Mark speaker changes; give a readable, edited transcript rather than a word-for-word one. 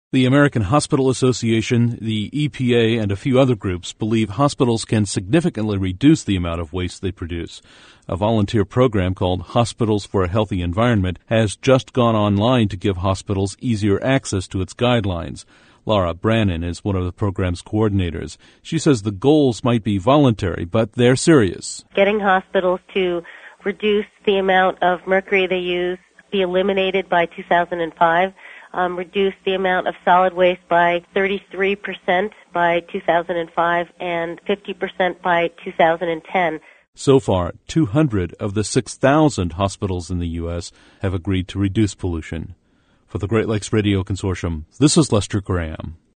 Speaker 1: The American Hospital Association, the EPA, and a few other groups believe hospitals can significantly reduce the amount of waste they produce. A volunteer program called Hospitals for a Healthy Environment has just gone online to give hospitals easier access to its guidelines. Laura Brannon is one of the program's coordinators. She says the goals might be voluntary, but they're serious.
Speaker 2: Getting hospitals to reduce the amount of mercury they use, be eliminated by 2005. Reduce the amount of solid waste by 33% by 2005 and 50% by 2010.
Speaker 1: So far, 200 of the 6,000 hospitals in the U.S. have agreed to reduce pollution. For the Great Lakes Radio Consortium, this is Lester Graham.